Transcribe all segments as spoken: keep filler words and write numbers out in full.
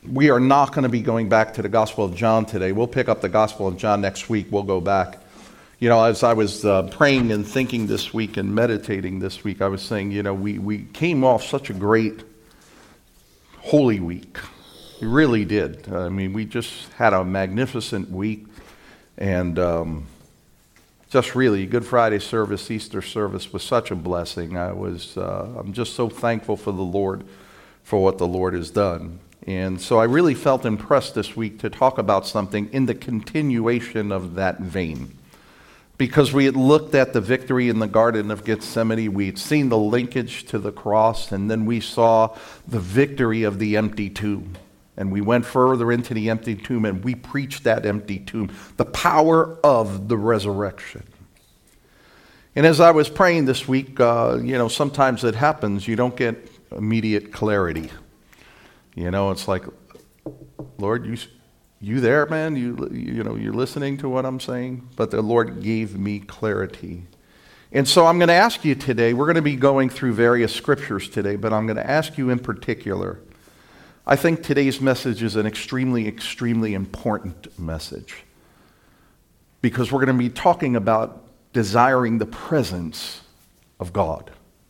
we are not going to be going back to the Gospel of John today. We'll pick up the Gospel of John next week. We'll go back. You know, as I was uh, praying and thinking this week and meditating this week, I was saying, you know, we, we came off such a great Holy Week. We really did. I mean, we just had a magnificent week. And um, just really, Good Friday service, Easter service was such a blessing. I was, uh, I'm just so thankful for the Lord, for what the Lord has done. And so I really felt impressed this week to talk about something in the continuation of that vein. Because we had looked at the victory in the Garden of Gethsemane, we had seen the linkage to the cross, and then we saw the victory of the empty tomb. And we went further into the empty tomb, and we preached that empty tomb, the power of the resurrection. And as I was praying this week, uh, you know, sometimes it happens, you don't get immediate clarity. You know, it's like, Lord, you... You there, man? You you know, you're listening to what I'm saying? But the Lord gave me clarity. And so I'm going to ask you today, we're going to be going through various scriptures today, but I'm going to ask you in particular, I think today's message is an extremely, extremely important message. Because we're going to be talking about desiring the presence of God.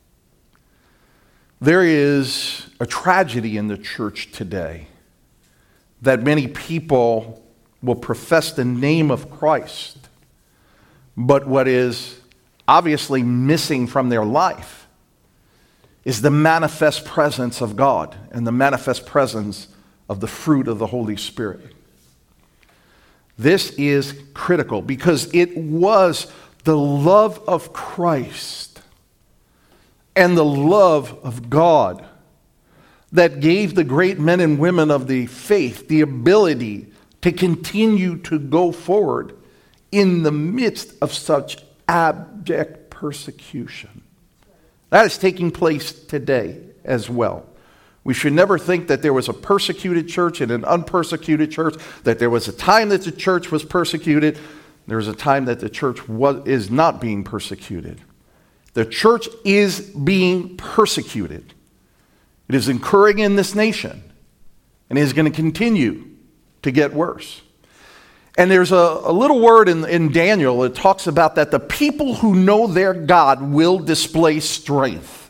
There is a tragedy in the church today that many people will profess the name of Christ, but what is obviously missing from their life is the manifest presence of God and the manifest presence of the fruit of the Holy Spirit. This is critical because it was the love of Christ and the love of God that gave the great men and women of the faith the ability to continue to go forward in the midst of such abject persecution. That is taking place today as well. We should never think that there was a persecuted church and an unpersecuted church, that there was a time that the church was persecuted. There was a time that the church was, is not being persecuted. The church is being persecuted. It is occurring in this nation, and it is going to continue to get worse. And there's a, a little word in, in Daniel that talks about that the people who know their God will display strength.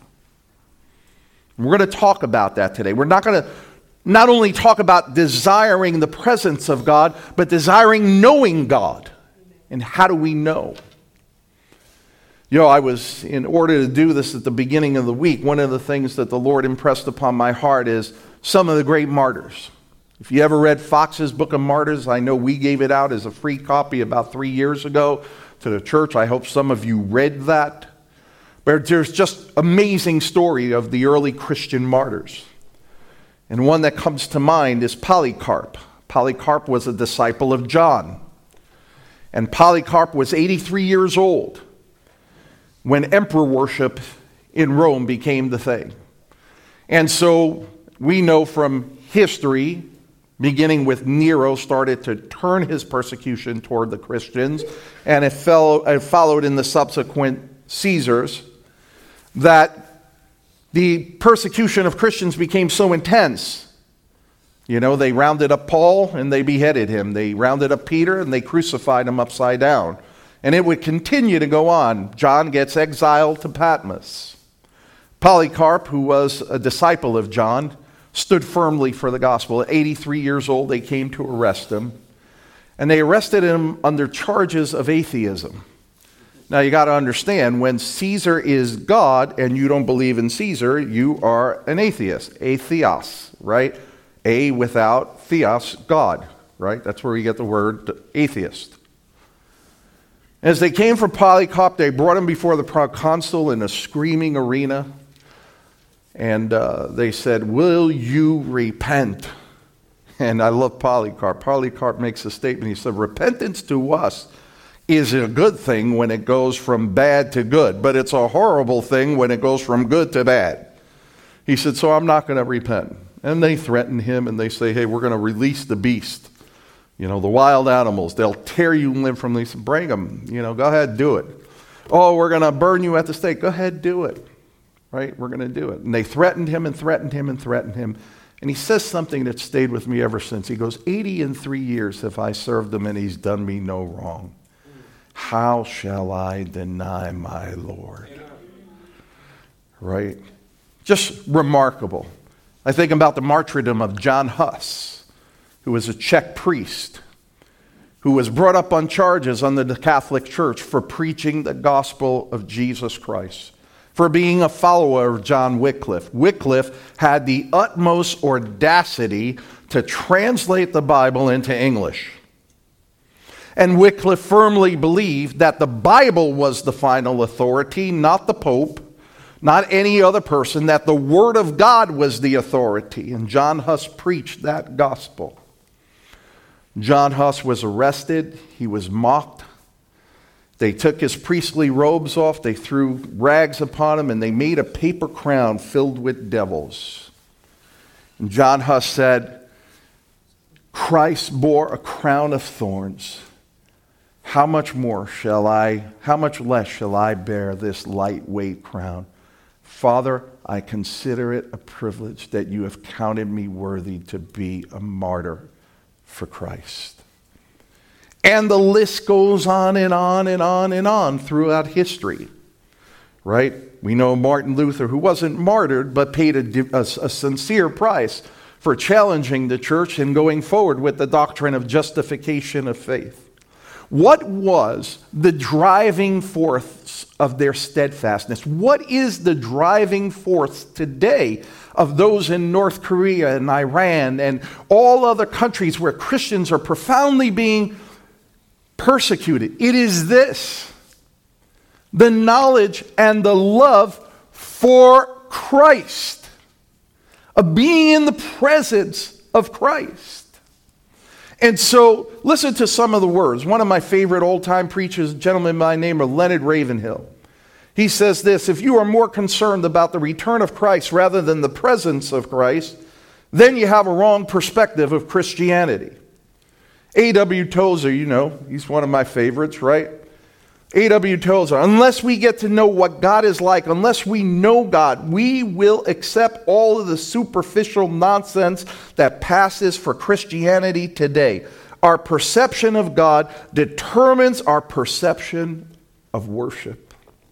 We're going to talk about that today. We're not going to not only talk about desiring the presence of God, but desiring knowing God. And how do we know? You know, I was, in order to do this at the beginning of the week, one of the things that the Lord impressed upon my heart is some of the great martyrs. If you ever read Fox's Book of Martyrs, I know we gave it out as a free copy about three years ago to the church. I hope some of you read that. But there's just amazing story of the early Christian martyrs. And one that comes to mind is Polycarp. Polycarp was a disciple of John. And Polycarp was eighty-three years old when emperor worship in Rome became the thing. And so we know from history, beginning with Nero, started to turn his persecution toward the Christians, and it, fell, it followed in the subsequent Caesars, that the persecution of Christians became so intense. You know, they rounded up Paul and they beheaded him. They rounded up Peter and they crucified him upside down. And it would continue to go on. John gets exiled to Patmos. Polycarp, who was a disciple of John, stood firmly for the gospel. At eighty-three years old, they came to arrest him. And they arrested him under charges of atheism. Now, you got to understand, when Caesar is God and you don't believe in Caesar, you are an atheist. Atheos, right? A without, theos, God, right? That's where we get the word atheist. As they came for Polycarp, they brought him before the proconsul in a screaming arena. And uh, they said, "Will you repent?" And I love Polycarp. Polycarp makes a statement. He said, "Repentance to us is a good thing when it goes from bad to good, but it's a horrible thing when it goes from good to bad." He said, "So I'm not going to repent." And they threaten him and they say, "Hey, we're going to release the beast. You know, the wild animals, they'll tear you limb from these. Bring them. You know, go ahead, do it. Oh, we're going to burn you at the stake. Go ahead, do it." Right? We're going to do it. And they threatened him and threatened him and threatened him. And he says something that stayed with me ever since. He goes, eighty and three years have I served him, and he's done me no wrong. How shall I deny my Lord? Right? Just remarkable. I think about the martyrdom of John Huss, who was a Czech priest, who was brought up on charges under the Catholic Church for preaching the gospel of Jesus Christ, for being a follower of John Wycliffe. Wycliffe had the utmost audacity to translate the Bible into English. And Wycliffe firmly believed that the Bible was the final authority, not the Pope, not any other person, that the Word of God was the authority. And John Huss preached that gospel. John Huss was arrested. He was mocked. They took his priestly robes off. They threw rags upon him, and they made a paper crown filled with devils. And John Huss said, Christ bore a crown of thorns. How much more shall I, how much less shall I bear this lightweight crown? Father, I consider it a privilege that you have counted me worthy to be a martyr for Christ. And the list goes on and on and on and on throughout history, right? We know Martin Luther, who wasn't martyred, but paid a, a, a sincere price for challenging the church and going forward with the doctrine of justification of faith. What was the driving force of their steadfastness? What is the driving force today of those in North Korea and Iran and all other countries where Christians are profoundly being persecuted? It is this: the knowledge and the love for Christ, of being in the presence of Christ. And so, listen to some of the words. One of my favorite old-time preachers, a gentleman by the name of Leonard Ravenhill. He says this: if you are more concerned about the return of Christ rather than the presence of Christ, then you have a wrong perspective of Christianity. A W Tozer, you know, he's one of my favorites, right? A W Tozer, unless we get to know what God is like, unless we know God, we will accept all of the superficial nonsense that passes for Christianity today. Our perception of God determines our perception of worship.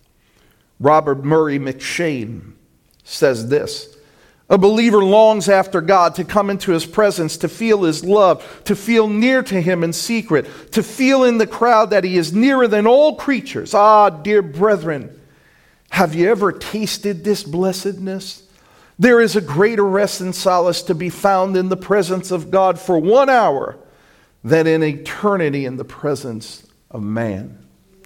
Robert Murray McCheyne says this: a believer longs after God, to come into his presence, to feel his love, to feel near to him in secret, to feel in the crowd that he is nearer than all creatures. Ah, dear brethren, have you ever tasted this blessedness? There is a greater rest and solace to be found in the presence of God for one hour than in eternity in the presence of man.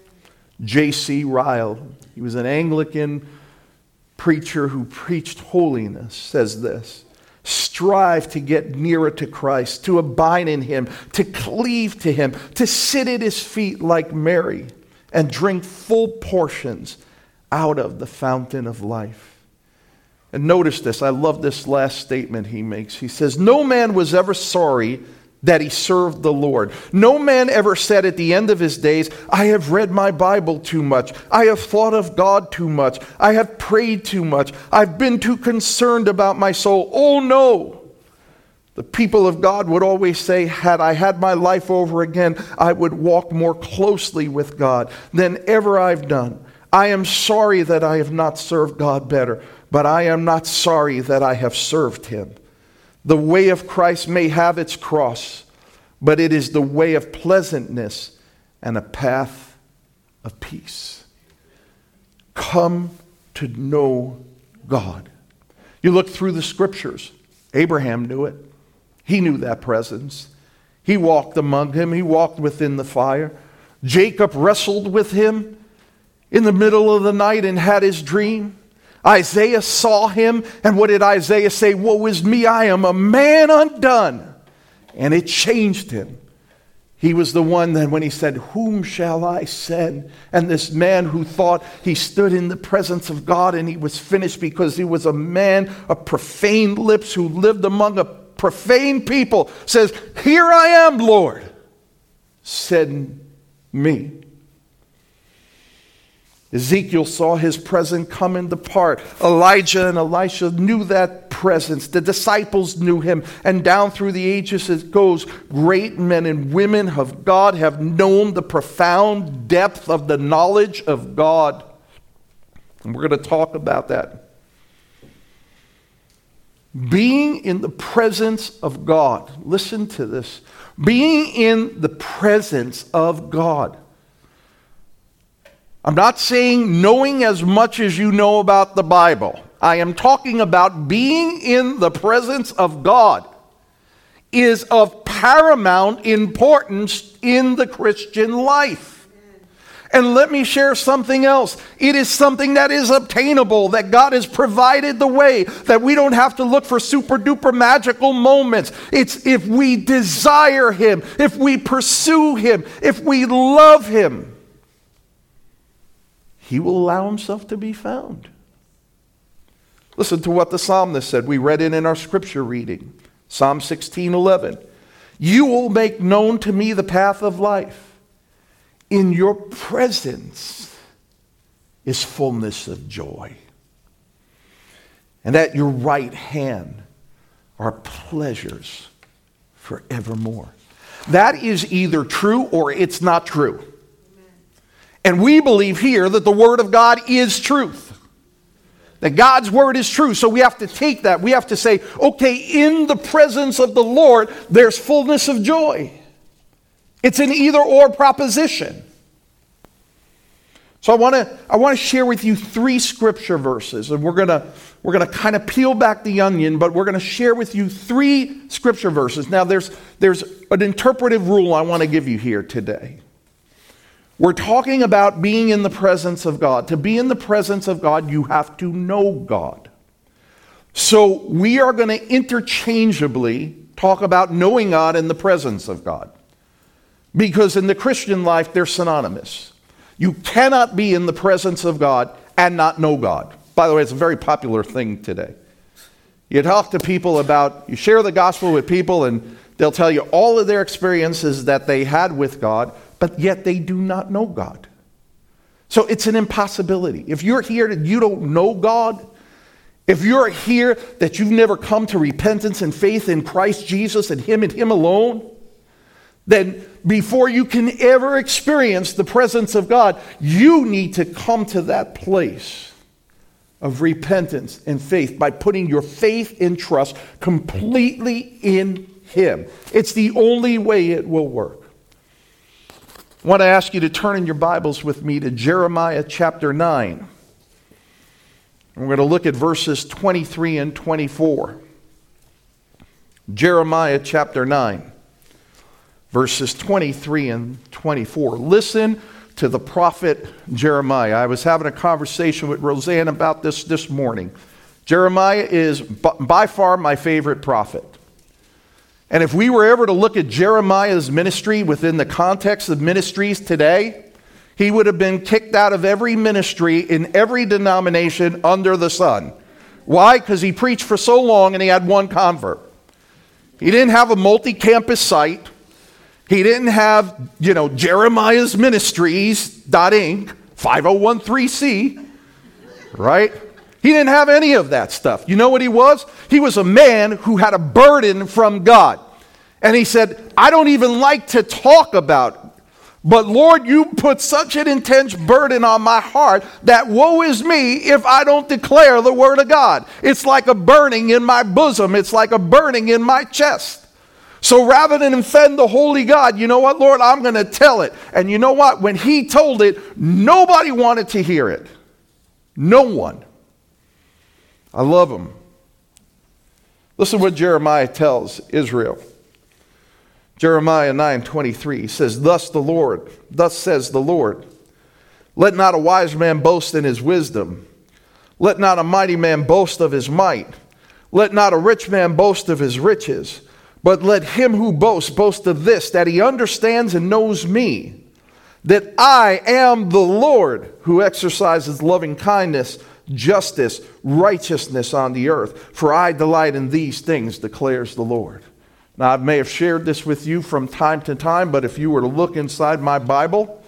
J C Ryle, he was an Anglican preacher who preached holiness, says this: strive to get nearer to Christ, to abide in him, to cleave to him, to sit at his feet like Mary and drink full portions out of the fountain of life. And notice this, I love this last statement he makes. He says, no man was ever sorry that he served the Lord. No man ever said at the end of his days, I have read my Bible too much. I have thought of God too much. I have prayed too much. I've been too concerned about my soul. Oh no! The people of God would always say, had I had my life over again, I would walk more closely with God than ever I've done. I am sorry that I have not served God better, but I am not sorry that I have served him. The way of Christ may have its cross, but it is the way of pleasantness and a path of peace. Come to know God. You look through the scriptures. Abraham knew it. He knew that presence. He walked among him. He walked within the fire. Jacob wrestled with him in the middle of the night and had his dream. Isaiah saw him, and what did Isaiah say? Woe is me, I am a man undone. And it changed him. He was the one that when he said, whom shall I send? And this man who thought he stood in the presence of God and he was finished because he was a man of profane lips who lived among a profane people, says, here I am, Lord, send me. Ezekiel saw his presence come and depart. Elijah and Elisha knew that presence. The disciples knew him. And down through the ages it goes. Great men and women of God have known the profound depth of the knowledge of God. And we're going to talk about that. Being in the presence of God. Listen to this. Being in the presence of God. I'm not saying knowing as much as you know about the Bible. I am talking about being in the presence of God is of paramount importance in the Christian life. And let me share something else. It is something that is obtainable, that God has provided the way, that we don't have to look for super duper magical moments. It's if we desire Him, if we pursue Him, if we love Him, He will allow Himself to be found. Listen to what the psalmist said. We read it in our scripture reading. Psalm sixteen eleven. You will make known to me the path of life. In your presence is fullness of joy. And at your right hand are pleasures forevermore. That is either true or it's not true. And we believe here that the Word of God is truth. That God's Word is true. So we have to take that. We have to say, okay, in the presence of the Lord, there's fullness of joy. It's an either or proposition. So I want to I want to share with you three scripture verses. And we're going to we're going to kind of peel back the onion, but we're going to share with you three scripture verses. Now there's there's an interpretive rule I want to give you here today. We're talking about being in the presence of God. To be in the presence of God, you have to know God. So we are going to interchangeably talk about knowing God and the presence of God. Because in the Christian life, they're synonymous. You cannot be in the presence of God and not know God. By the way, it's a very popular thing today. You talk to people about, you share the gospel with people, and they'll tell you all of their experiences that they had with God, but yet they do not know God. So it's an impossibility. If you're here and you don't know God, if you're here that you've never come to repentance and faith in Christ Jesus and Him and Him alone, then before you can ever experience the presence of God, you need to come to that place of repentance and faith by putting your faith and trust completely in Him. It's the only way it will work. I want to ask you to turn in your Bibles with me to Jeremiah chapter nine. We're going to look at verses twenty-three and twenty-four. Jeremiah chapter nine, verses twenty-three and twenty-four. Listen to the prophet Jeremiah. I was having a conversation with Roseanne about this this morning. Jeremiah is by far my favorite prophet. And if we were ever to look at Jeremiah's ministry within the context of ministries today, he would have been kicked out of every ministry in every denomination under the sun. Why? Because he preached for so long and he had one convert. He didn't have a multi-campus site. He didn't have, you know, Jeremiah's Ministries, .inc, five oh one three C, right? He didn't have any of that stuff. You know what he was? He was a man who had a burden from God. And he said, I don't even like to talk about, but Lord, you put such an intense burden on my heart that woe is me if I don't declare the word of God. It's like a burning in my bosom. It's like a burning in my chest. So rather than offend the holy God, you know what, Lord, I'm going to tell it. And you know what? When he told it, nobody wanted to hear it. No one. I love him. Listen what Jeremiah tells Israel. Jeremiah nine twenty-three says, Thus the Lord, thus says the Lord, let not a wise man boast in his wisdom. Let not a mighty man boast of his might. Let not a rich man boast of his riches. But let him who boasts boast of this, that he understands and knows me, that I am the Lord who exercises loving kindness, justice, righteousness on the earth. For I delight in these things, declares the Lord. Now, I may have shared this with you from time to time, but if you were to look inside my Bible,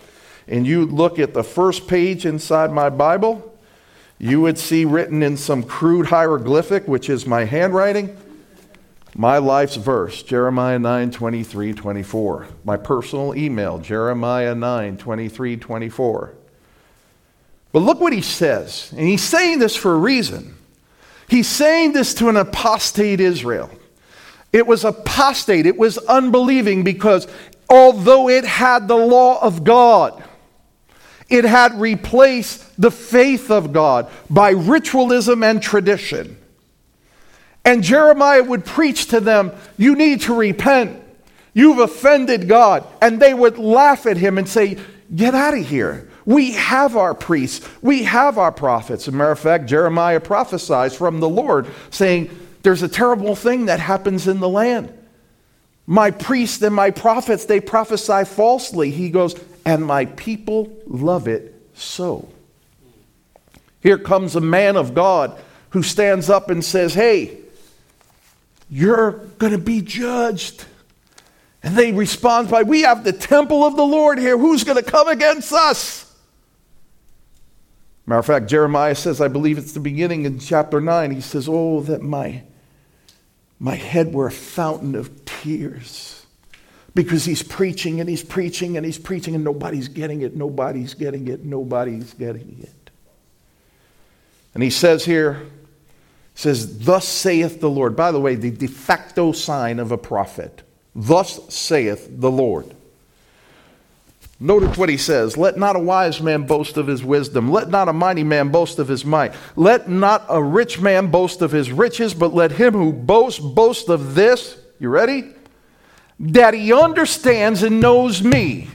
and you look at the first page inside my Bible, you would see written in some crude hieroglyphic, which is my handwriting, my life's verse, Jeremiah nine, twenty-three, twenty-four. My personal email, Jeremiah nine, twenty-three, twenty-four. But look what he says, and he's saying this for a reason. He's saying this to an apostate Israel. It was apostate, it was unbelieving, because although it had the law of God, it had replaced the faith of God by ritualism and tradition. And Jeremiah would preach to them, you need to repent. You've offended God. And they would laugh at him and say, get out of here. We have our priests. We have our prophets. As a matter of fact, Jeremiah prophesies from the Lord, saying, there's a terrible thing that happens in the land. My priests and my prophets, they prophesy falsely. He goes, and my people love it so. Here comes a man of God who stands up and says, hey, you're going to be judged. And they respond by, we have the temple of the Lord here. Who's going to come against us? Matter of fact, Jeremiah says, I believe it's the beginning in chapter nine. He says, oh, that my, my head were a fountain of tears. Because he's preaching and he's preaching and he's preaching and nobody's getting it, nobody's getting it, nobody's getting it. And he says here, says, thus saith the Lord. By the way, the de facto sign of a prophet. Thus saith the Lord. Notice what he says. Let not a wise man boast of his wisdom. Let not a mighty man boast of his might. Let not a rich man boast of his riches, but let him who boasts boast of this. You ready? That he understands and knows me.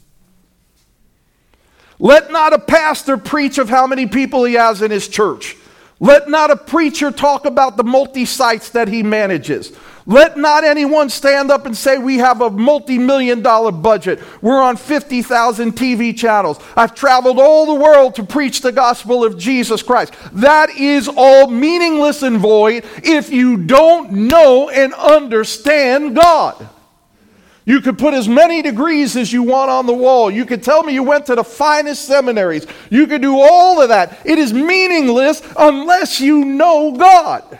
Let not a pastor preach of how many people he has in his church. Let not a preacher talk about the multi-sites that he manages. Let not anyone stand up and say we have a multi-million dollar budget. We're on fifty thousand T V channels. I've traveled all the world to preach the gospel of Jesus Christ. That is all meaningless and void if you don't know and understand God. You could put as many degrees as you want on the wall. You could tell me you went to the finest seminaries. You could do all of that. It is meaningless unless you know God.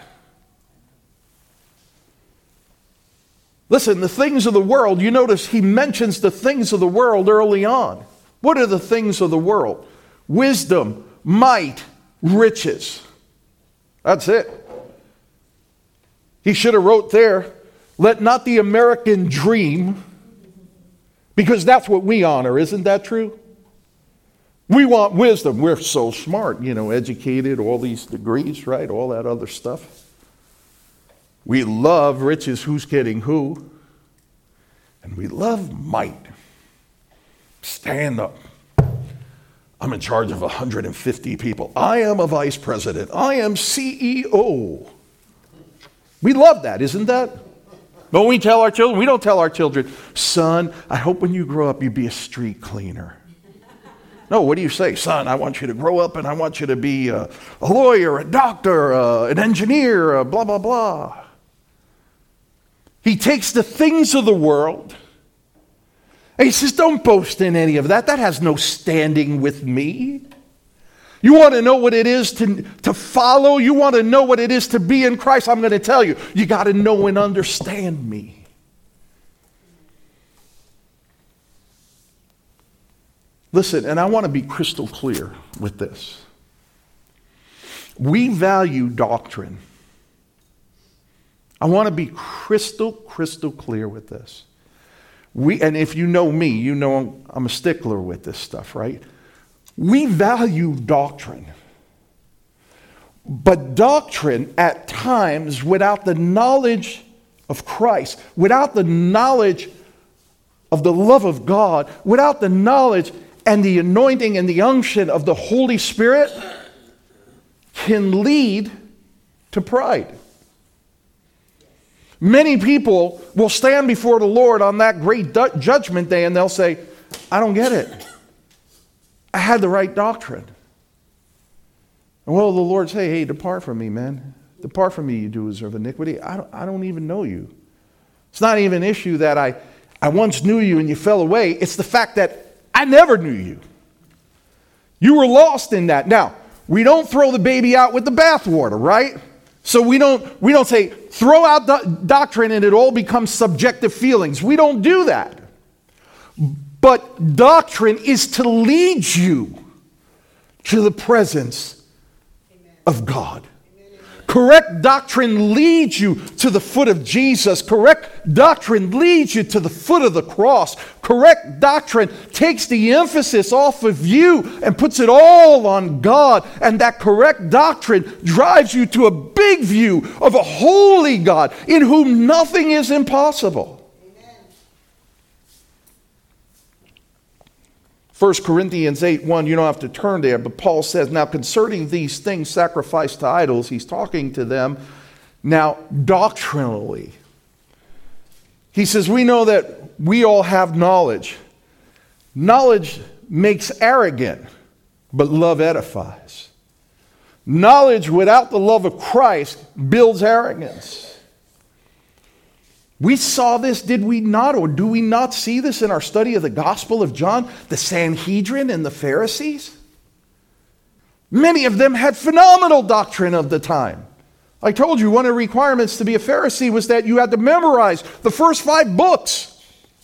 Listen, the things of the world, you notice he mentions the things of the world early on. What are the things of the world? Wisdom, might, riches. That's it. He should have wrote there, let not the American dream, because that's what we honor. Isn't that true? We want wisdom. We're so smart, you know, educated, all these degrees, right? All that other stuff. We love riches. Who's getting who? And we love might. Stand up. I'm in charge of one hundred fifty people. I am a vice president. I am C E O. We love that, isn't that? Don't we tell our children? We don't tell our children, son, I hope when you grow up you be a street cleaner. No, what do you say? Son, I want you to grow up and I want you to be a, a lawyer, a doctor, uh, an engineer, uh, blah, blah, blah. He takes the things of the world and he says, don't boast in any of that. That has no standing with me. You want to know what it is to, to follow? You want to know what it is to be in Christ? I'm going to tell you. You got to know and understand me. Listen, and I want to be crystal clear with this. We value doctrine. I want to be crystal, crystal clear with this. We, and if you know me, you know I'm a stickler with this stuff, right? We value doctrine. But doctrine, at times, without the knowledge of Christ, without the knowledge of the love of God, without the knowledge and the anointing and the unction of the Holy Spirit, can lead to pride. Many people will stand before the Lord on that great du- judgment day and they'll say, I don't get it. I had the right doctrine. And well, the Lord say, hey, depart from me, man. Depart from me, you doers of iniquity. I don't, I don't even know you. It's not even an issue that I, I once knew you and you fell away. It's the fact that I never knew you. You were lost in that. Now, we don't throw the baby out with the bathwater, right? So we don't we don't say throw out do- doctrine and it all becomes subjective feelings. We don't do that. But doctrine is to lead you to the presence of God. Correct doctrine leads you to the foot of Jesus. Correct doctrine leads you to the foot of the cross. Correct doctrine takes the emphasis off of you and puts it all on God. And that correct doctrine drives you to a big view of a holy God in whom nothing is impossible. First Corinthians eight one, you don't have to turn there, but Paul says, now concerning these things sacrificed to idols, he's talking to them now doctrinally. He says, we know that we all have knowledge. Knowledge makes arrogant, but love edifies. Knowledge without the love of Christ builds arrogance. We saw this, did we not? Or do we not see this in our study of the Gospel of John? The Sanhedrin and the Pharisees? Many of them had phenomenal doctrine of the time. I told you one of the requirements to be a Pharisee was that you had to memorize the first five books.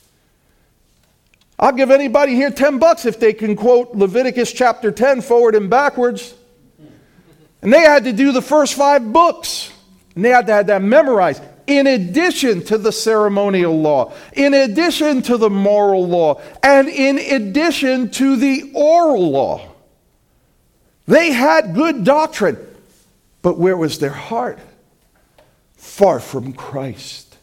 I'll give anybody here ten bucks if they can quote Leviticus chapter ten forward and backwards. And they had to do the first five books. And they had to have that memorized. In addition to the ceremonial law, in addition to the moral law, and in addition to the oral law. They had good doctrine, but where was their heart? Far from Christ.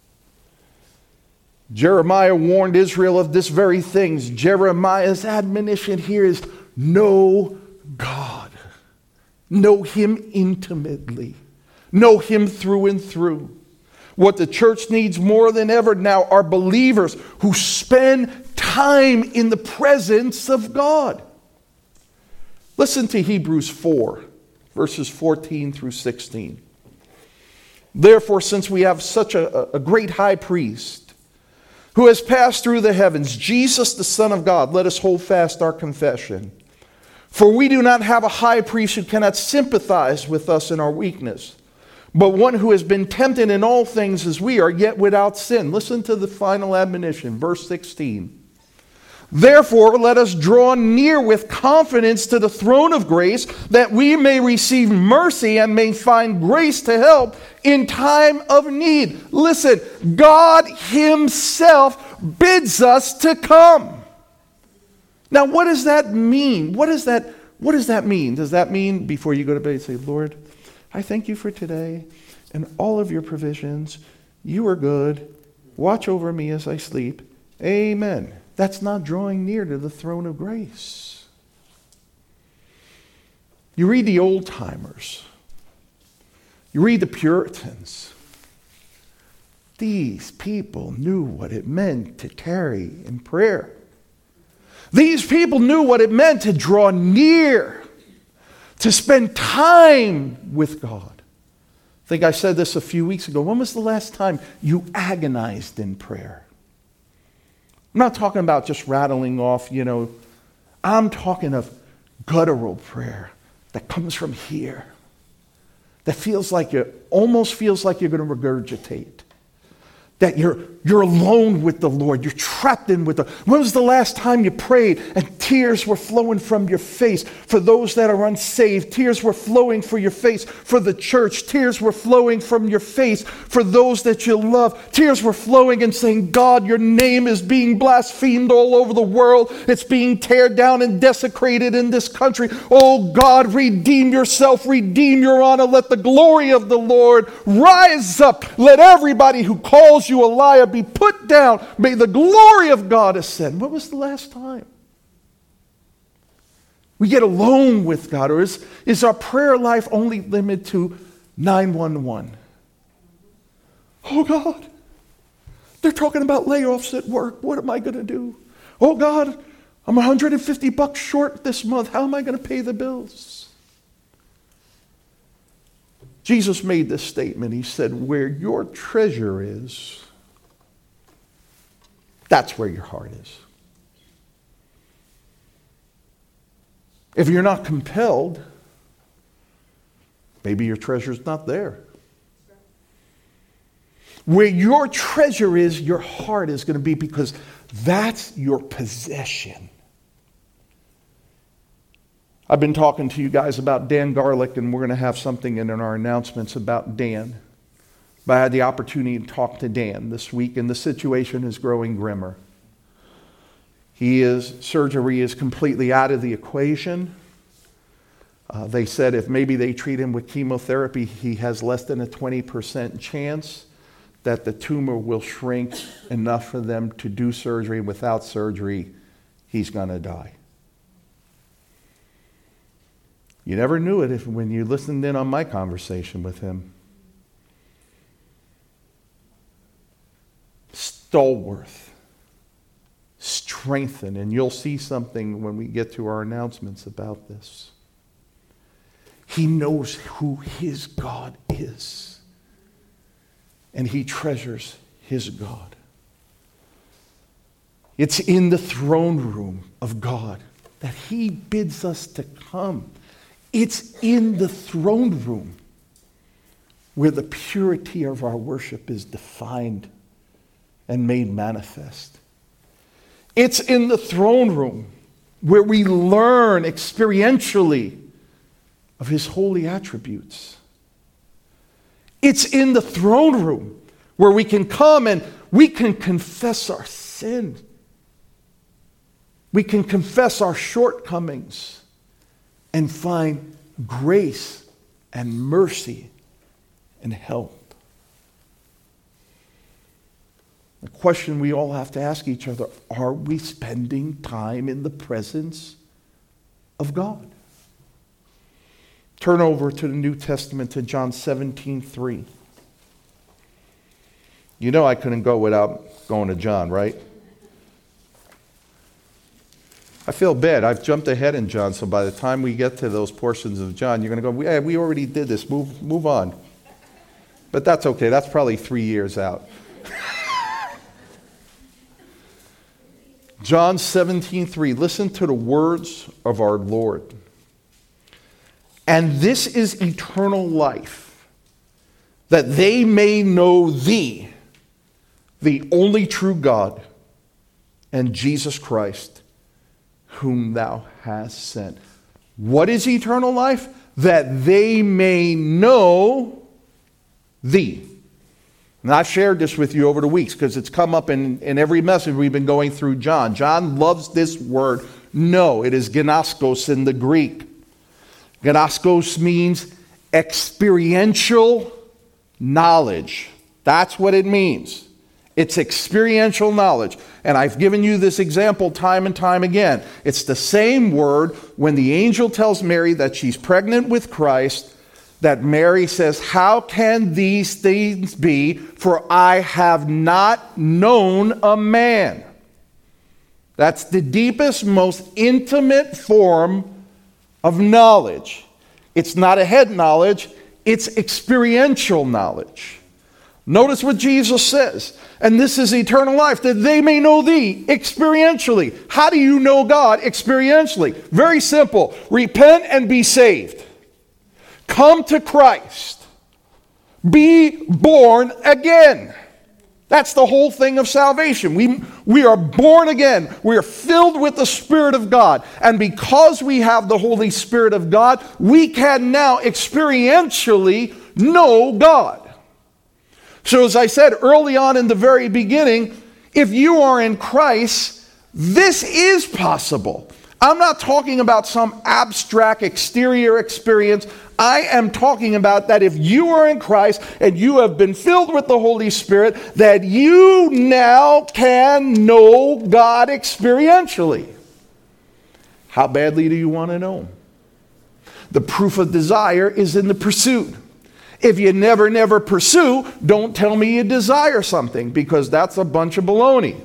Jeremiah warned Israel of this very things. Jeremiah's admonition here is know God. Know Him intimately. Know Him through and through. What the church needs more than ever now are believers who spend time in the presence of God. Listen to Hebrews four, verses fourteen through sixteen. Therefore, since we have such a, a great high priest who has passed through the heavens, Jesus, the Son of God, let us hold fast our confession. For we do not have a high priest who cannot sympathize with us in our weakness, but one who has been tempted in all things as we are, yet without sin. Listen to the final admonition, verse sixteen. Therefore, let us draw near with confidence to the throne of grace, that we may receive mercy and may find grace to help in time of need. Listen, God Himself bids us to come. Now, what does that mean? What does that, what does that mean? Does that mean before you go to bed, say, Lord, I thank you for today and all of your provisions. You are good. Watch over me as I sleep. Amen. That's not drawing near to the throne of grace. You read the old timers. You read the Puritans. These people knew what it meant to tarry in prayer. These people knew what it meant to draw near, to spend time with God. I think I said this a few weeks ago. When was the last time you agonized in prayer? I'm not talking about just rattling off, you know. I'm talking of guttural prayer that comes from here. That feels like you, almost feels like you're going to regurgitate. That you're, you're alone with the Lord. You're trapped in with the... When was the last time you prayed and tears were flowing from your face for those that are unsaved? Tears were flowing for your face for the church. Tears were flowing from your face for those that you love. Tears were flowing and saying, God, your name is being blasphemed all over the world. It's being teared down and desecrated in this country. Oh God, redeem yourself. Redeem your honor. Let the glory of the Lord rise up. Let everybody who calls you a liar be put down. May the glory of God ascend. When was the last time we get alone with God? Or is, is our prayer life only limited to nine one one? Oh God, they're talking about layoffs at work. What am I going to do? Oh God, I'm one hundred fifty bucks short this month. How am I going to pay the bills? Jesus made this statement. He said, where your treasure is, that's where your heart is. If you're not compelled, maybe your treasure's not there. Where your treasure is, your heart is going to be, because that's your possession. I've been talking to you guys about Dan Garlick, and we're going to have something in our announcements about Dan. But I had the opportunity to talk to Dan this week, and the situation is growing grimmer. He is, surgery is completely out of the equation. Uh, they said if maybe they treat him with chemotherapy, he has less than a twenty percent chance that the tumor will shrink enough for them to do surgery. Without surgery, he's going to die. You never knew it if, when you listened in on my conversation with him. Stalwart, strengthen, and you'll see something when we get to our announcements about this. He knows who his God is, and he treasures his God. It's in the throne room of God that he bids us to come. It's in the throne room where the purity of our worship is defined and made manifest. It's in the throne room where we learn experientially of his holy attributes. It's in the throne room where we can come and we can confess our sin. We can confess our shortcomings and find grace and mercy and help. The question we all have to ask each other, are we spending time in the presence of God? Turn over to the New Testament to John seventeen three. You know I couldn't go without going to John, right? I feel bad. I've jumped ahead in John, so by the time we get to those portions of John, you're going to go, yeah, we already did this. Move, move on. But that's okay. That's probably three years out. John seventeen three. Listen to the words of our Lord. And this is eternal life, that they may know thee, the only true God, and Jesus Christ, whom thou hast sent. What is eternal life? That they may know thee. And I've shared this with you over the weeks because it's come up in, in every message we've been going through John. John loves this word, know. It is gnoskos in the Greek. Gnoskos means experiential knowledge. That's what it means. It's experiential knowledge. And I've given you this example time and time again. It's the same word when the angel tells Mary that she's pregnant with Christ, that Mary says, how can these things be? For I have not known a man. That's the deepest, most intimate form of knowledge. It's not a head knowledge, it's experiential knowledge. Notice what Jesus says. And this is eternal life, that they may know thee experientially. How do you know God experientially? Very simple. Repent and be saved. Come to Christ. Be born again. That's the whole thing of salvation. We, we are born again. We are filled with the Spirit of God. And because we have the Holy Spirit of God, we can now experientially know God. So as I said early on in the very beginning, if you are in Christ, this is possible. I'm not talking about some abstract exterior experience. I am talking about that if you are in Christ and you have been filled with the Holy Spirit, that you now can know God experientially. How badly do you want to know Him? The proof of desire is in the pursuit. If you never, never pursue, don't tell me you desire something, because that's a bunch of baloney.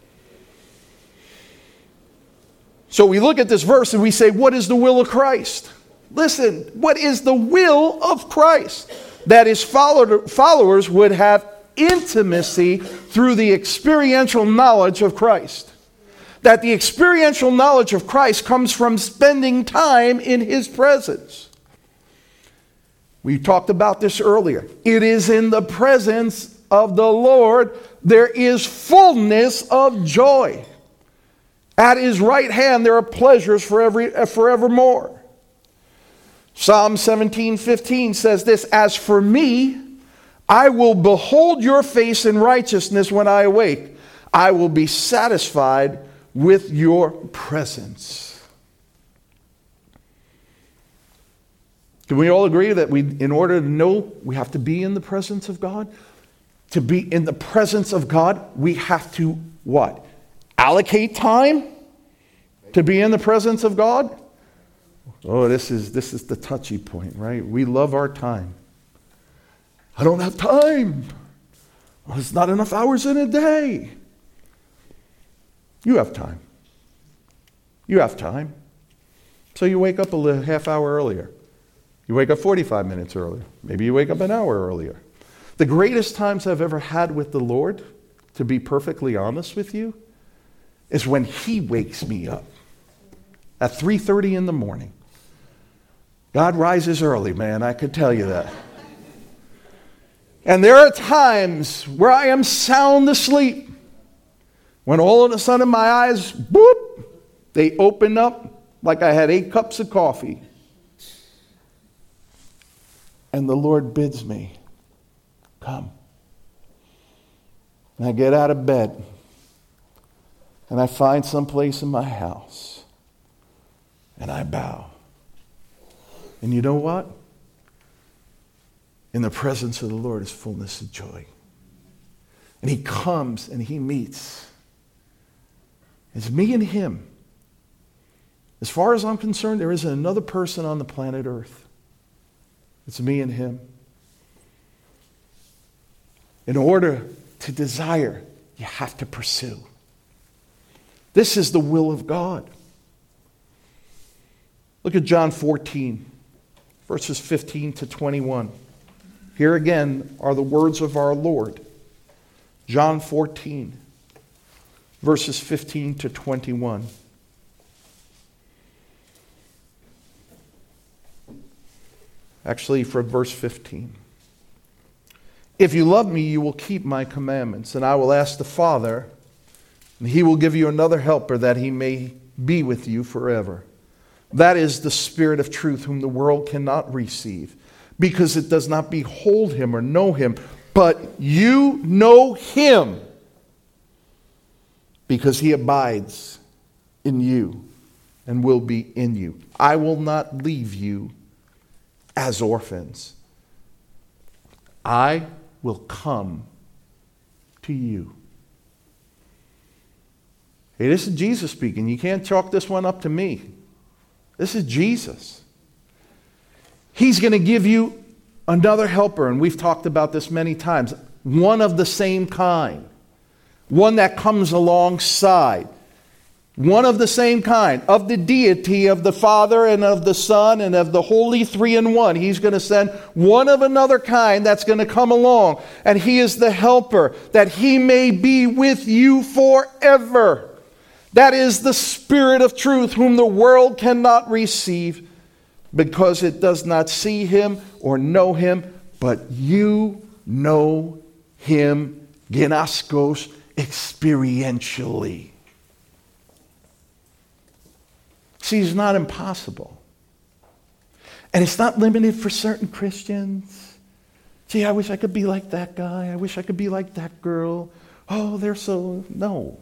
So we look at this verse and we say, what is the will of Christ? Listen, what is the will of Christ? That his followers would have intimacy through the experiential knowledge of Christ. that the experiential knowledge of Christ comes from spending time in his presence. We talked about this earlier. It is in the presence of the Lord there is fullness of joy. At his right hand there are pleasures for every, forevermore. Psalm seventeen fifteen says this, "As for me, I will behold your face in righteousness when I awake. I will be satisfied with your presence." Can we all agree that we, in order to know, we have to be in the presence of God? To be in the presence of God, we have to what? Allocate time to be in the presence of God? Oh, this is this is the touchy point, right? We love our time. I don't have time. Well, it's not enough hours in a day. You have time. You have time. So you wake up a little, half hour earlier. You wake up forty-five minutes earlier. Maybe you wake up an hour earlier. The greatest times I've ever had with the Lord, to be perfectly honest with you, is when he wakes me up at three thirty in the morning. God rises early, man, I could tell you that. And there are times where I am sound asleep, when all of a sudden my eyes, boop, they open up like I had eight cups of coffee. And the Lord bids me, come. And I get out of bed, and I find some place in my house, and I bow. And you know what? In the presence of the Lord is fullness of joy. And he comes and he meets. It's me and him. As far as I'm concerned, there isn't another person on the planet Earth. It's me and him. In order to desire, you have to pursue. This is the will of God. Look at John fourteen, verses fifteen to twenty-one. Here again are the words of our Lord. John fourteen, verses fifteen to twenty-one. Actually, from verse fifteen. "If you love me, you will keep my commandments, and I will ask the Father, and he will give you another helper that he may be with you forever. That is the Spirit of truth, whom the world cannot receive, because it does not behold him or know him. But you know him, because he abides in you and will be in you. I will not leave you as orphans. I will come to you." Hey, this is Jesus speaking. You can't chalk this one up to me. This is Jesus. He's going to give you another helper, and we've talked about this many times. One of the same kind. One that comes alongside. One of the same kind. Of the deity of the Father and of the Son and of the Holy Three in One. He's going to send one of another kind that's going to come along. And he is the helper, that he may be with you forever. That is the Spirit of truth, whom the world cannot receive, because it does not see him or know him, but you know him, ginoskos, experientially. See, it's not impossible. And it's not limited for certain Christians. Gee, I wish I could be like that guy. I wish I could be like that girl. Oh, they're so... No.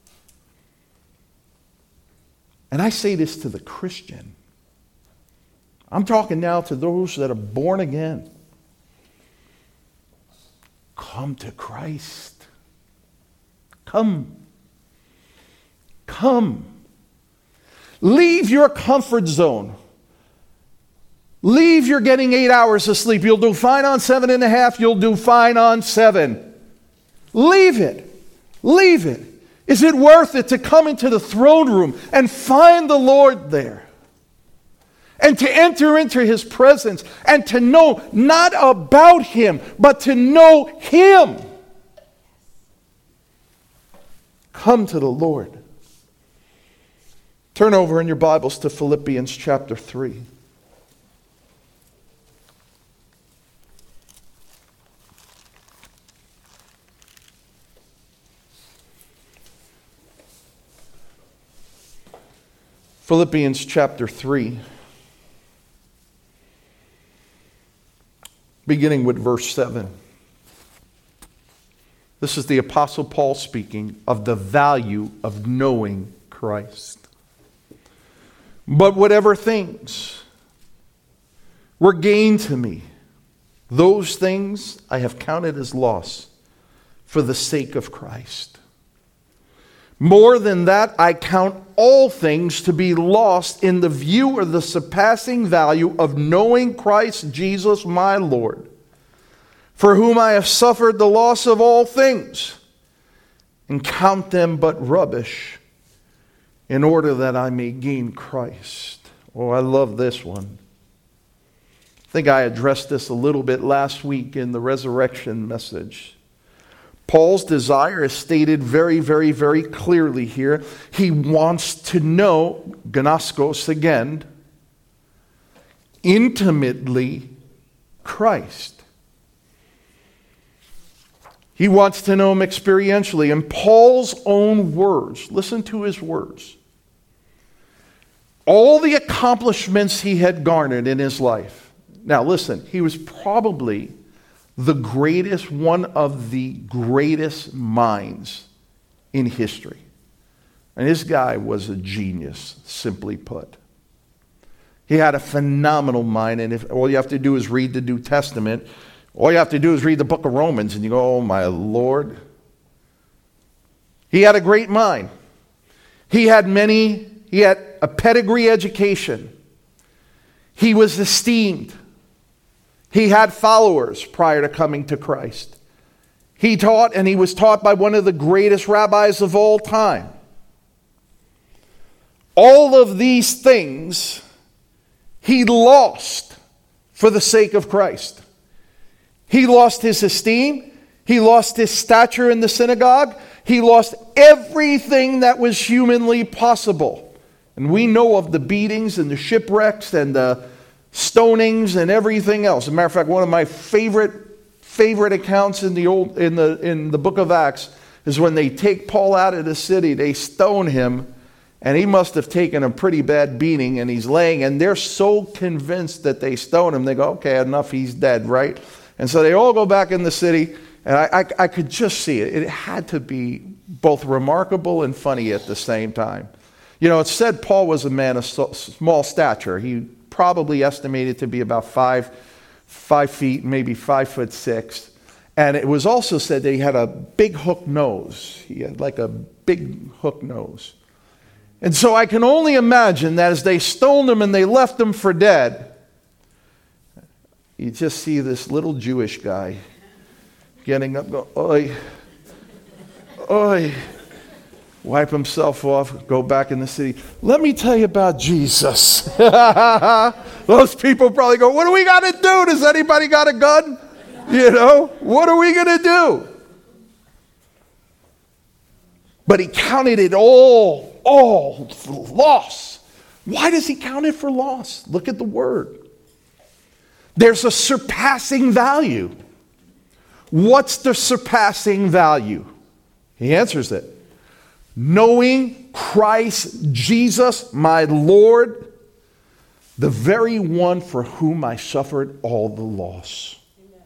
And I say this to the Christian. I'm talking now to those that are born again. Come to Christ. Come. Come. Leave your comfort zone. Leave your getting eight hours of sleep. You'll do fine on seven and a half. You'll do fine on seven. Leave it. Leave it. Is it worth it to come into the throne room and find the Lord there? And to enter into his presence and to know not about him, but to know him. Come to the Lord. Turn over in your Bibles to Philippians chapter three. Philippians chapter three, beginning with verse seven. This is the Apostle Paul speaking of the value of knowing Christ. But whatever things were gain to me, those things I have counted as loss for the sake of Christ. More than that, I count all things to be lost in the view of the surpassing value of knowing Christ Jesus my Lord, for whom I have suffered the loss of all things, and count them but rubbish, in order that I may gain Christ. Oh, I love this one. I think I addressed this a little bit last week in the resurrection message. Paul's desire is stated very, very, very clearly here. He wants to know, gnoskos again, intimately Christ. He wants to know him experientially. In Paul's own words, listen to his words. All the accomplishments he had garnered in his life. Now listen, he was probably the greatest, one of the greatest minds in history. And this guy was a genius, simply put. He had a phenomenal mind, and if all you have to do is read the New Testament, all you have to do is read the book of Romans, and you go, oh my Lord. He had a great mind. He had many, he had a pedigree education. He was esteemed. He had followers prior to coming to Christ. He taught, and he was taught by one of the greatest rabbis of all time. All of these things he lost for the sake of Christ. He lost his esteem. He lost his stature in the synagogue. He lost everything that was humanly possible. And we know of the beatings and the shipwrecks and the stonings and everything else. As a matter of fact, one of my favorite favorite accounts in the old in the in the book of Acts is when they take Paul out of the city, they stone him, and he must have taken a pretty bad beating, and he's laying, and they're so convinced that they stone him, they go, okay, enough, he's dead, right? And so they all go back in the city, and I, I, I could just see it. It had to be both remarkable and funny at the same time. You know, it said Paul was a man of so, small stature. He probably estimated to be about five, five feet, maybe five foot six. And it was also said that he had a big hook nose. He had like a big hook nose. And so I can only imagine that as they stoned him and they left him for dead, you just see this little Jewish guy getting up, go, oi, oi. Wipe himself off, go back in the city. Let me tell you about Jesus. Those people probably go, what do we got to do? Does anybody got a gun? You know, what are we going to do? But he counted it all, all for loss. Why does he count it for loss? Look at the word. There's a surpassing value. What's the surpassing value? He answers it. Knowing Christ Jesus, my Lord, the very one for whom I suffered all the loss. Amen.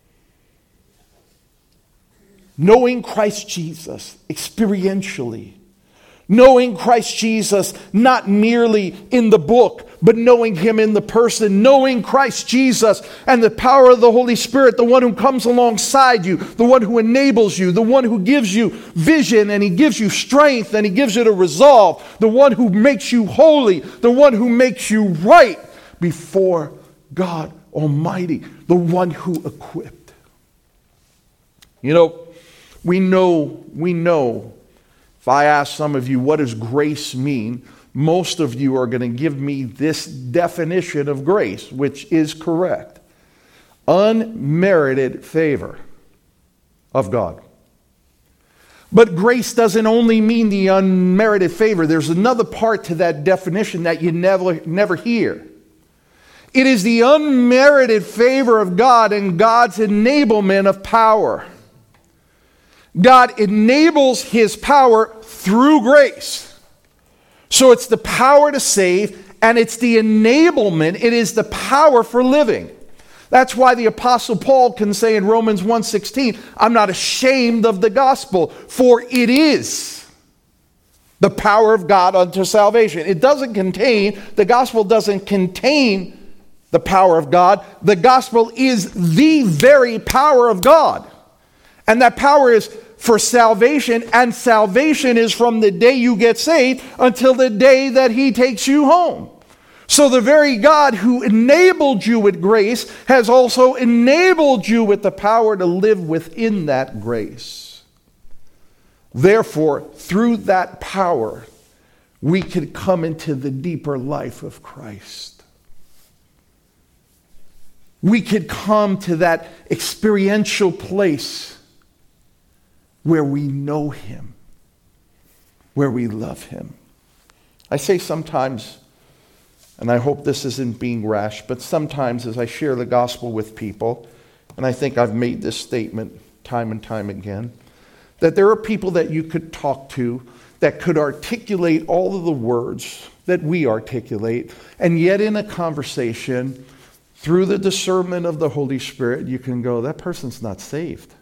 Knowing Christ Jesus experientially. Knowing Christ Jesus not merely in the book, but knowing him in the person. Knowing Christ Jesus and the power of the Holy Spirit, the one who comes alongside you, the one who enables you, the one who gives you vision, and he gives you strength, and he gives you the resolve, the one who makes you holy, the one who makes you right before God Almighty, the one who equipped. You know, we know, we know, if I ask some of you, what does grace mean? Most of you are going to give me this definition of grace, which is correct. Unmerited favor of God. But grace doesn't only mean the unmerited favor. There's another part to that definition that you never, never hear. It is the unmerited favor of God and God's enablement of power. God enables his power through grace. So it's the power to save, and it's the enablement. It is the power for living. That's why the Apostle Paul can say in Romans one sixteen, I'm not ashamed of the gospel, for it is the power of God unto salvation. It doesn't contain, the gospel doesn't contain the power of God. The gospel is the very power of God. And that power is for salvation, and salvation is from the day you get saved until the day that he takes you home. So the very God who enabled you with grace has also enabled you with the power to live within that grace. Therefore, through that power, we could come into the deeper life of Christ. We could come to that experiential place where we know him, where we love him. I say sometimes, and I hope this isn't being rash, but sometimes as I share the gospel with people, and I think I've made this statement time and time again, that there are people that you could talk to that could articulate all of the words that we articulate, and yet in a conversation, through the discernment of the Holy Spirit, you can go, that person's not saved.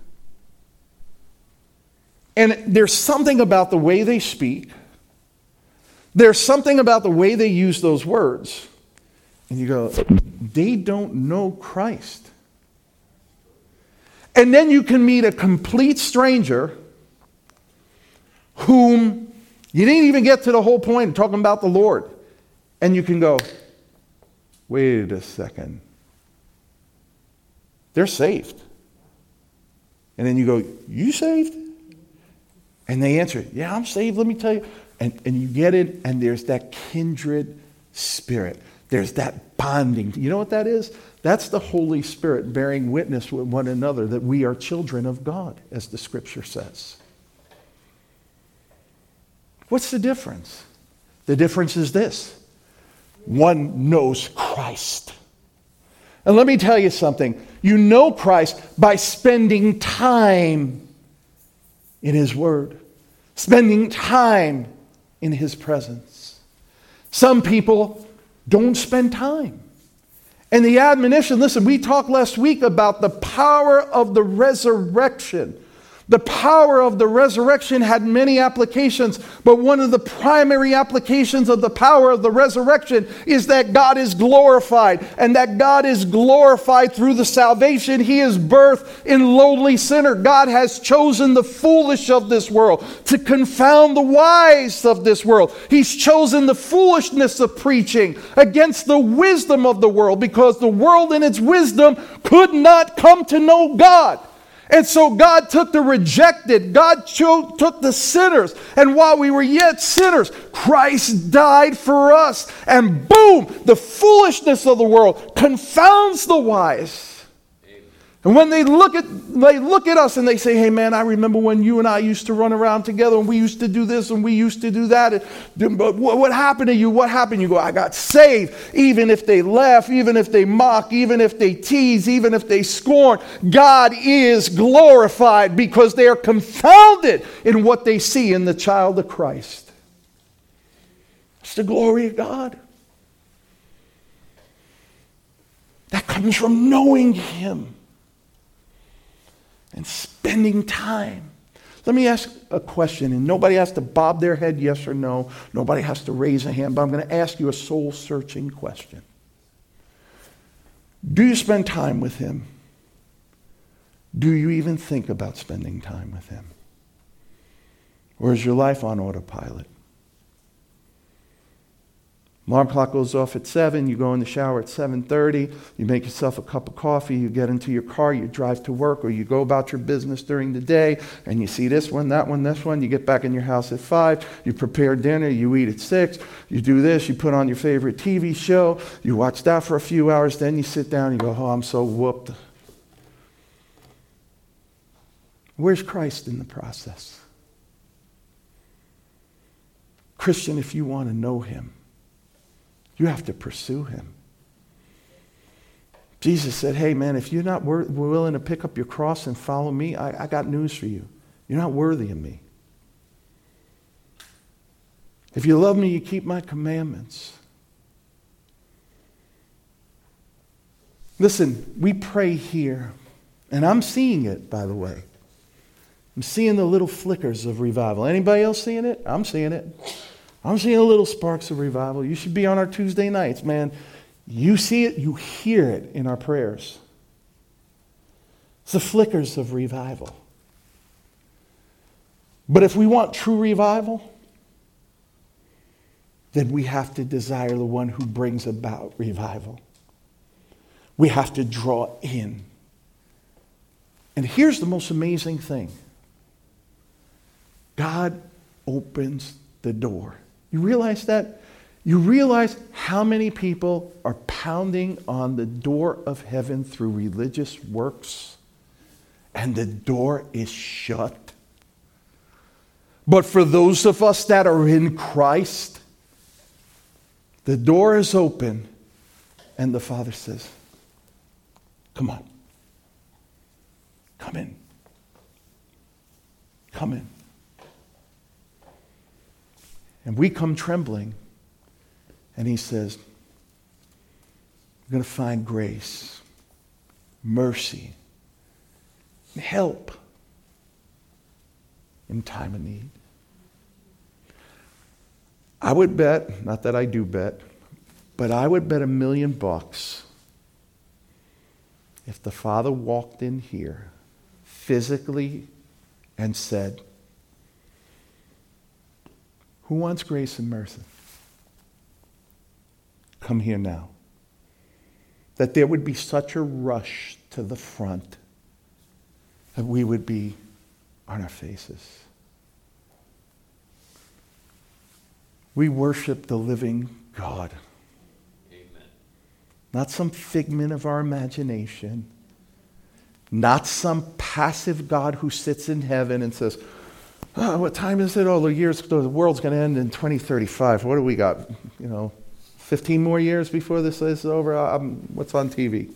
And there's something about the way they speak. There's something about the way they use those words. And you go, they don't know Christ. And then you can meet a complete stranger whom you didn't even get to the whole point of talking about the Lord. And you can go, wait a second. They're saved. And then you go, you saved? And they answer, yeah, I'm saved, let me tell you. And, and you get it, and there's that kindred spirit. There's that bonding. You know what that is? That's the Holy Spirit bearing witness with one another that we are children of God, as the Scripture says. What's the difference? The difference is this. One knows Christ. And let me tell you something. You know Christ by spending time in his word. Spending time in his presence. Some people don't spend time. And the admonition, listen, we talked last week about the power of the resurrection. The power of the resurrection had many applications, but one of the primary applications of the power of the resurrection is that God is glorified, and that God is glorified through the salvation he has birthed in lowly sinner. God has chosen the foolish of this world to confound the wise of this world. He's chosen the foolishness of preaching against the wisdom of the world, because the world in its wisdom could not come to know God. And so God took the rejected, God cho- took the sinners, and while we were yet sinners, Christ died for us. And boom, the foolishness of the world confounds the wise. And when they look at they look at us and they say, hey man, I remember when you and I used to run around together and we used to do this and we used to do that. But what happened to you? What happened? You go, I got saved. Even if they laugh, even if they mock, even if they tease, even if they scorn, God is glorified because they are confounded in what they see in the child of Christ. It's the glory of God. That comes from knowing him. And spending time. Let me ask a question, and nobody has to bob their head yes or no. Nobody has to raise a hand, but I'm going to ask you a soul-searching question. Do you spend time with him? Do you even think about spending time with him? Or is your life on autopilot? Alarm clock goes off at seven, you go in the shower at seven thirty, you make yourself a cup of coffee, you get into your car, you drive to work, or you go about your business during the day, and you see this one, that one, this one, you get back in your house at five, you prepare dinner, you eat at six, you do this, you put on your favorite T V show, you watch that for a few hours, then you sit down and you go, oh, I'm so whooped. Where's Christ in the process? Christian, if you want to know him, you have to pursue him. Jesus said, hey man, if you're not wor- willing to pick up your cross and follow me, I, I got news for you. You're not worthy of me. If you love me, you keep my commandments. Listen, we pray here, and I'm seeing it, by the way. I'm seeing the little flickers of revival. Anybody else seeing it? I'm seeing it. I'm seeing the little sparks of revival. You should be on our Tuesday nights, man. You see it, you hear it in our prayers. It's the flickers of revival. But if we want true revival, then we have to desire the one who brings about revival. We have to draw in. And here's the most amazing thing. God opens the door. You realize that? You realize how many people are pounding on the door of heaven through religious works, and the door is shut? But for those of us that are in Christ, the door is open, and the Father says, come on. Come in. Come in. And we come trembling, and he says, you're going to find grace, mercy, and help in time of need. I would bet, not that I do bet, but I would bet a million bucks if the Father walked in here physically and said, who wants grace and mercy? Come here now. That there would be such a rush to the front that we would be on our faces. We worship the living God. Amen. Not some figment of our imagination. Not some passive God who sits in heaven and says, oh, what time is it? Oh, the years, the world's going to end in twenty thirty-five. What do we got? You know, fifteen more years before this is over? Um, what's on T V?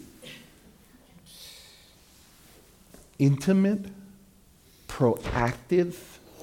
Intimate, proactive,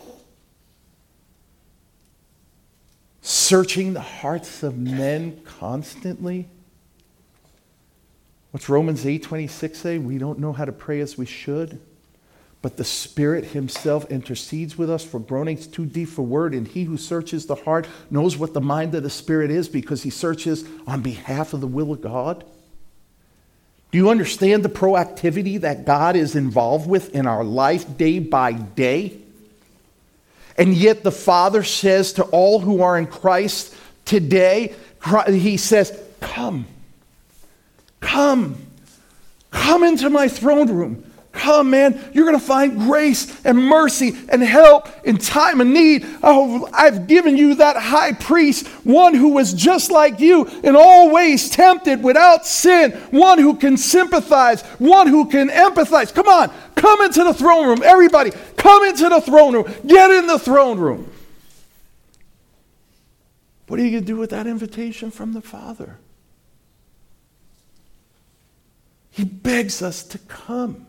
searching the hearts of men constantly. What's Romans eight twenty-six say? We don't know how to pray as we should, but the Spirit himself intercedes with us for groanings too deep for word, and he who searches the heart knows what the mind of the Spirit is because he searches on behalf of the will of God. Do you understand the proactivity that God is involved with in our life day by day? And yet the Father says to all who are in Christ today, he says, come, come, come into my throne room. Come, man, you're going to find grace and mercy and help in time of need. Oh, I've given you that high priest, one who was just like you in all ways tempted without sin, one who can sympathize, one who can empathize. Come on, come into the throne room. Everybody, come into the throne room. Get in the throne room. What are you going to do with that invitation from the Father? He begs us to come.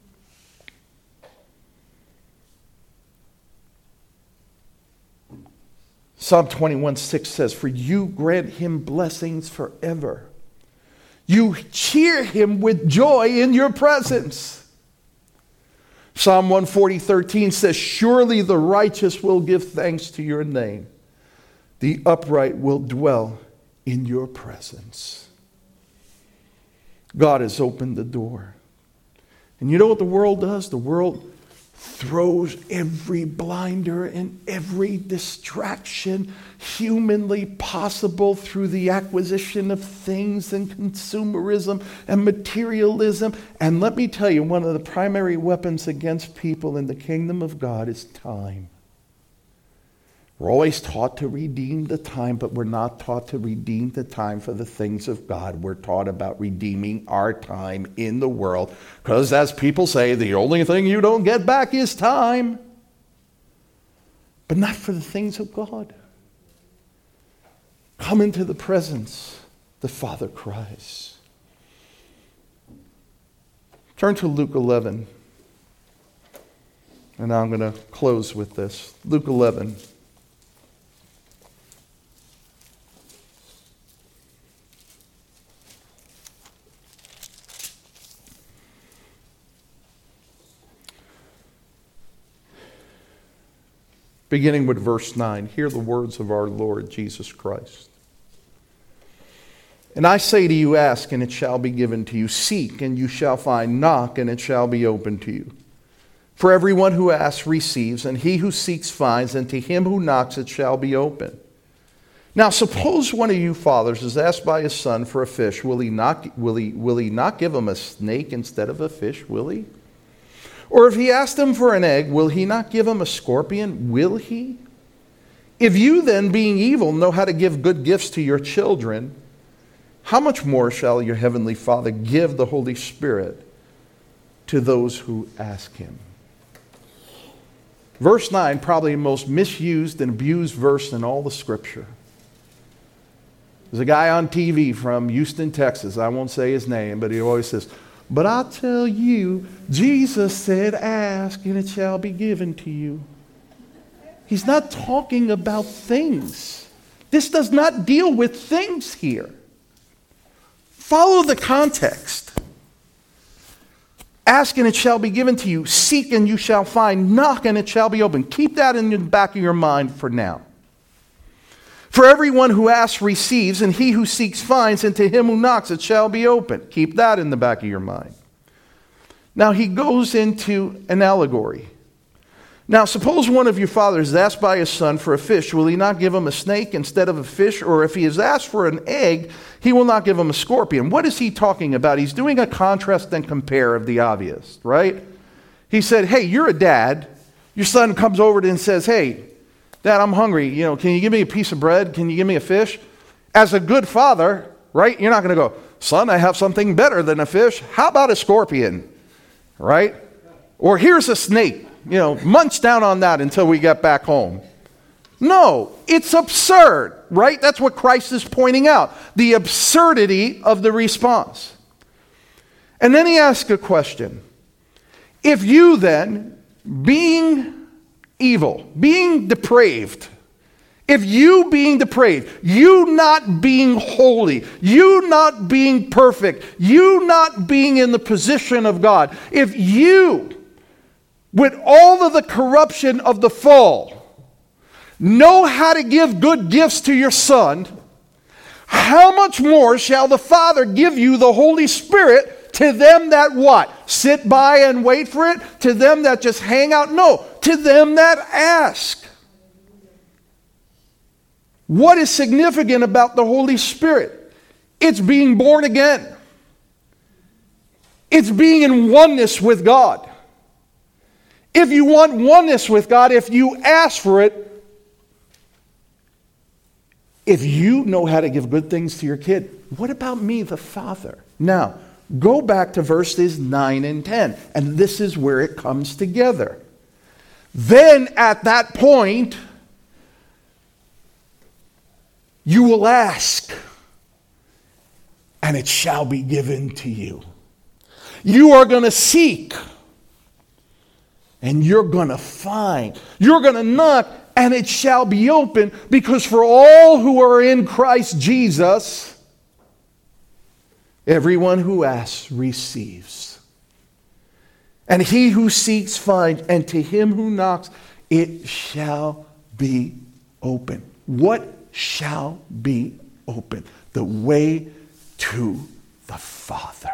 Psalm twenty-one six says, for you grant him blessings forever. You cheer him with joy in your presence. Psalm one forty thirteen says, surely the righteous will give thanks to your name. The upright will dwell in your presence. God has opened the door. And you know what the world does? The world throws every blinder and every distraction humanly possible through the acquisition of things and consumerism and materialism. And let me tell you, one of the primary weapons against people in the kingdom of God is time. We're always taught to redeem the time, but we're not taught to redeem the time for the things of God. We're taught about redeeming our time in the world, because as people say, the only thing you don't get back is time. But not for the things of God. Come into the presence, the Father cries. Turn to Luke eleven. And now I'm going to close with this. Luke eleven. Beginning with verse nine, hear the words of our Lord Jesus Christ. And I say to you, ask, and it shall be given to you. Seek, and you shall find. Knock, and it shall be opened to you. For everyone who asks receives, and he who seeks finds, and to him who knocks it shall be open. Now suppose one of you fathers is asked by his son for a fish. Will he not, will he, will he not give him a snake instead of a fish? Will he? Or if he asked him for an egg, will he not give him a scorpion? Will he? If you then, being evil, know how to give good gifts to your children, how much more shall your heavenly Father give the Holy Spirit to those who ask him? Verse nine, probably the most misused and abused verse in all the Scripture. There's a guy on T V from Houston, Texas. I won't say his name, but he always says, but I tell you, Jesus said, ask, and it shall be given to you. He's not talking about things. This does not deal with things here. Follow the context. Ask, and it shall be given to you. Seek, and you shall find. Knock, and it shall be opened. Keep that in the back of your mind for now. For everyone who asks receives, and he who seeks finds, and to him who knocks it shall be opened. Keep that in the back of your mind. Now he goes into an allegory. Now suppose one of your fathers is asked by his son for a fish. Will he not give him a snake instead of a fish? Or if he is asked for an egg, he will not give him a scorpion. What is he talking about? He's doing a contrast and compare of the obvious, right? He said, hey, you're a dad. Your son comes over and says, hey, Dad, I'm hungry. You know, can you give me a piece of bread? Can you give me a fish? As a good father, right? You're not going to go, son, I have something better than a fish. How about a scorpion? Right? Or here's a snake. You know, munch down on that until we get back home. No, it's absurd, right? That's what Christ is pointing out. The absurdity of the response. And then he asks a question. If you then, being evil, being depraved, if you being depraved, you not being holy, you not being perfect, you not being in the position of God, if you, with all of the corruption of the fall, know how to give good gifts to your son, how much more shall the Father give you the Holy Spirit to them that what? Sit by and wait for it? To them that just hang out? No, to them that ask. What is significant about the Holy Spirit? It's being born again. It's being in oneness with God. If you want oneness with God, if you ask for it, if you know how to give good things to your kid, what about me, the Father? Now, go back to verses nine and ten, and this is where it comes together. Then at that point, you will ask, and it shall be given to you. You are going to seek, and you're going to find. You're going to knock, and it shall be open, because for all who are in Christ Jesus, everyone who asks receives. And he who seeks finds, and to him who knocks, it shall be open. What shall be open? The way to the Father.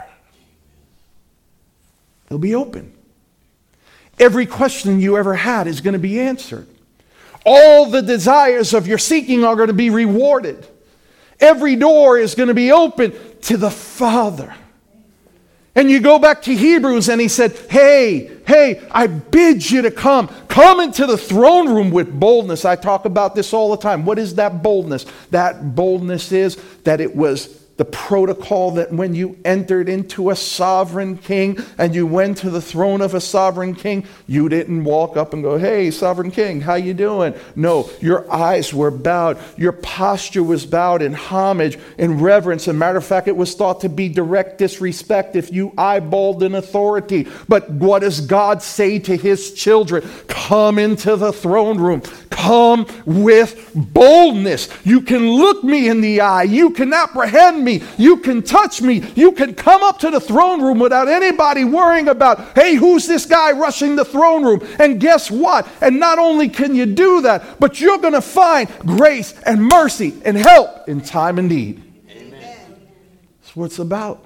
It'll be open. Every question you ever had is going to be answered. All the desires of your seeking are going to be rewarded. Every door is going to be open to the Father. And you go back to Hebrews and he said, hey, hey, I bid you to come. Come into the throne room with boldness. I talk about this all the time. What is that boldness? That boldness is that it was the protocol that when you entered into a sovereign king and you went to the throne of a sovereign king, you didn't walk up and go, "Hey, sovereign king, how you doing?" No, your eyes were bowed. Your posture was bowed in homage, in reverence. As a matter of fact, it was thought to be direct disrespect if you eyeballed an authority. But what does God say to his children? Come into the throne room. Come with boldness. You can look me in the eye. You can apprehend me. You can touch me. You can come up to the throne room without anybody worrying about, "Hey, who's this guy rushing the throne room?" And guess what? And not only can you do that, but you're going to find grace and mercy and help in time of need. Amen. That's what it's about.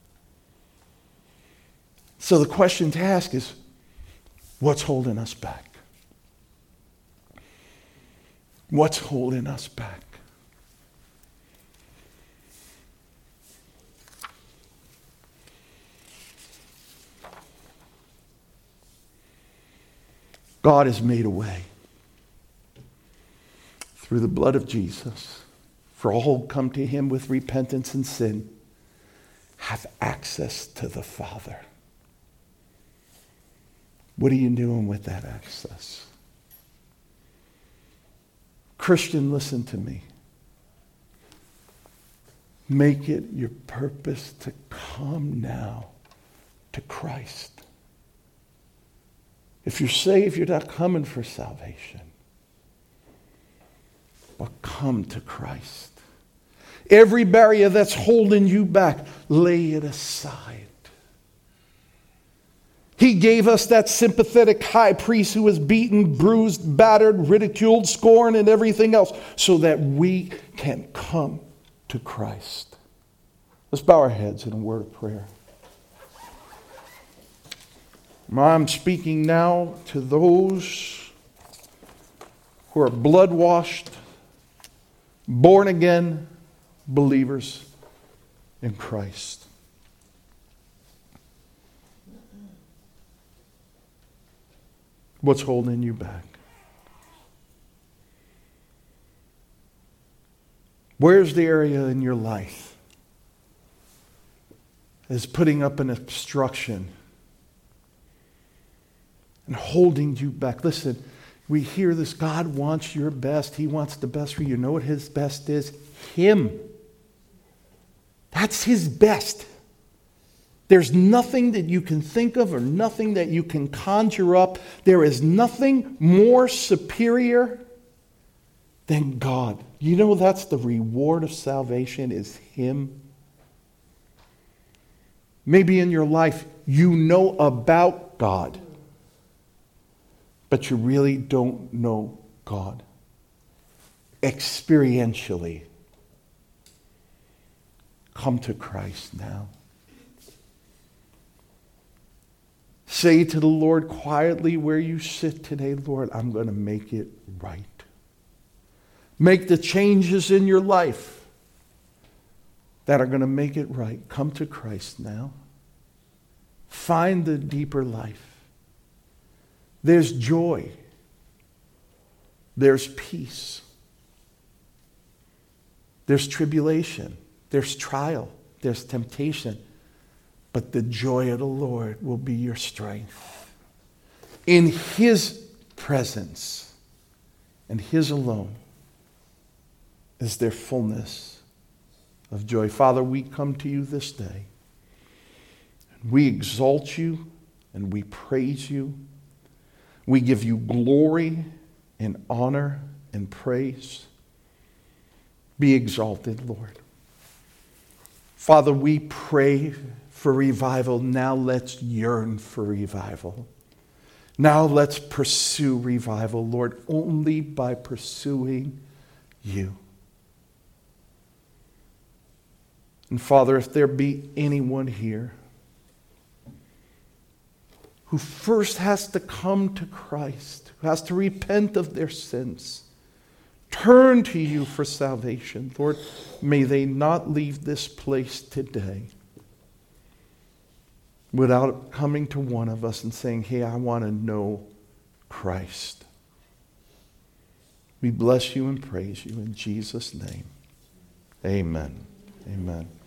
So the question to ask is, what's holding us back? What's holding us back? God has made a way through the blood of Jesus for all who come to him with repentance and sin have access to the Father. What are you doing with that access? Christian, listen to me. Make it your purpose to come now to Christ. If you're saved, you're not coming for salvation. But come to Christ. Every barrier that's holding you back, lay it aside. He gave us that sympathetic high priest who was beaten, bruised, battered, ridiculed, scorned, and everything else so that we can come to Christ. Let's bow our heads in a word of prayer. I'm speaking now to those who are blood-washed, born-again believers in Christ. What's holding you back? Where's the area in your life that's putting up an obstruction and holding you back? Listen, we hear this. God wants your best. He wants the best for you. You know what his best is? Him. That's his best. There's nothing that you can think of or nothing that you can conjure up. There is nothing more superior than God. You know that's the reward of salvation is him. Maybe in your life you know about God, but you really don't know God experientially. Come to Christ now. Say to the Lord quietly where you sit today, "Lord, I'm going to make it right." Make the changes in your life that are going to make it right. Come to Christ now. Find the deeper life. There's joy. There's peace. There's tribulation. There's trial. There's temptation. But the joy of the Lord will be your strength. In his presence and his alone is there fullness of joy. Father, we come to you this day. We exalt you and we praise you. We give you glory and honor and praise. Be exalted, Lord. Father, we pray for revival. Now let's yearn for revival. Now let's pursue revival, Lord, only by pursuing you. And Father, if there be anyone here who first has to come to Christ, who has to repent of their sins, turn to you for salvation, Lord, may they not leave this place today without coming to one of us and saying, "Hey, I want to know Christ." We bless you and praise you in Jesus' name. Amen. Amen.